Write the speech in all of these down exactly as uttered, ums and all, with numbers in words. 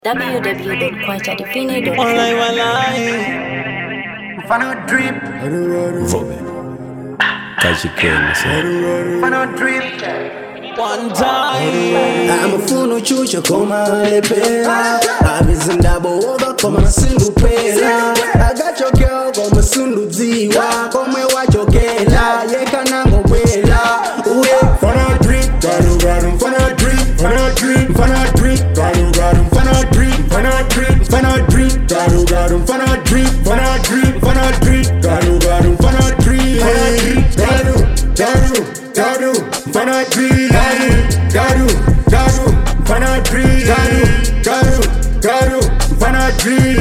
w w w dot kwacha define dot com. Walai walai Mfano drip Vobe Kaji Kenya say Mfano drip One time I'm a funo chucha koma lepera Abizindabo over koma sindu pera I got your girl koma sundu ziwa Kome wachokela yeka nango wela Uye Mfano drip Gadu gadu mfano drip Mfano drip Mfano drip Gadu gadu mfano drip Mfano drip Mfano drip Gadu gadu mfano drip Mfano drip Mfano drip Gadu gadu mfano drip Gadu Gadu Gadu Mfano drip Gadu Gadu Mfano drip Gadu Gadu Mfano drip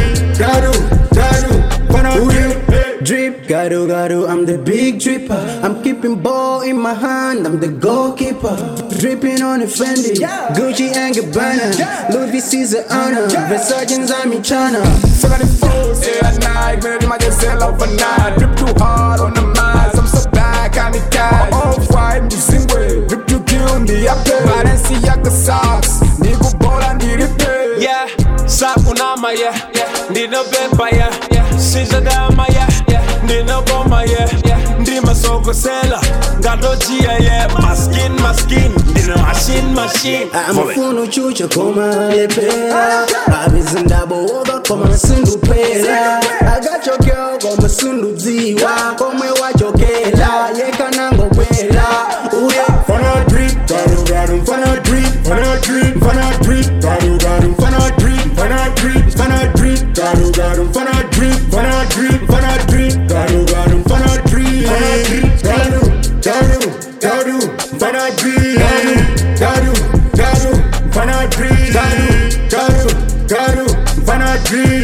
Gadu Gadu Mfano drip Drip, gado gado, I'm the big dripper. I'm keeping ball in my hand, I'm the goalkeeper. Dripping on the Fendi, Gucci and Gabbana, Louis V Caesar honor, Versace's I'm in China. Fuck on the foes, yeah, at night, man, you might just sell overnight. Drip too hard on the miles, I'm so back on the guy. All fight, me sing way, drip to kill me, I play. I didn't see yaka socks, nigga ball and need it pay. Yeah, Sakunama yeah, Nina Bepa yeah, Sizadama yeah, Nina Boma yeah, Ndima Soko Sela, Gadojia yeah, Maskin Maskin, Nina Machine Machine. I'm a funo chucha koma lepera Abizindabo over koma sindu pera I got your girl koma sundu ziwa Kome wachokela yeka nango wela Uye Mfano drip, gadu gadu, mfano drip, mfano drip, mfano drip, gadu gadu, mfano drip, mfano drip, mfano drip, gadu gadu, mfano drip, mfano drip, mfano drip, gadu gadu, mfano drip, gadu, gadu, gadu, mfano drip, gadu, gadu, mfano drip, gadu, gadu, mfano drip,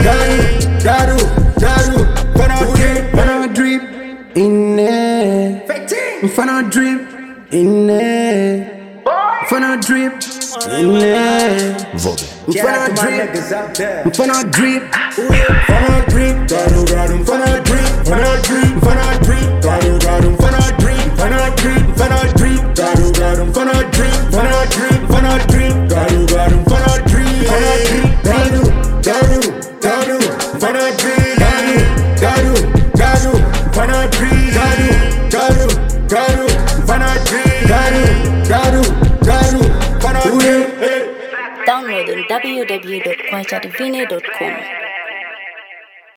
gadu, gadu, mfano drip, mfano drip, in there Mfano drip in there Mfano drip in there Vobe Mfano drip Mfano drip Mfano drip, gadu gadu, mfano drip, mfano drip, mfano drip, gadu gadu, mfano drip, mfano drip, mfano drip, gadu gadu, mfano drip, mfano drip, mfano drip, gadu gadu, mfano drip, gadu, gadu, gadu, mfano drip, gadu, gadu, mfano drip, gadu, gadu, mfano drip, gadu, gadu, mfano drip. Download on w w w dot kwacha define dot com.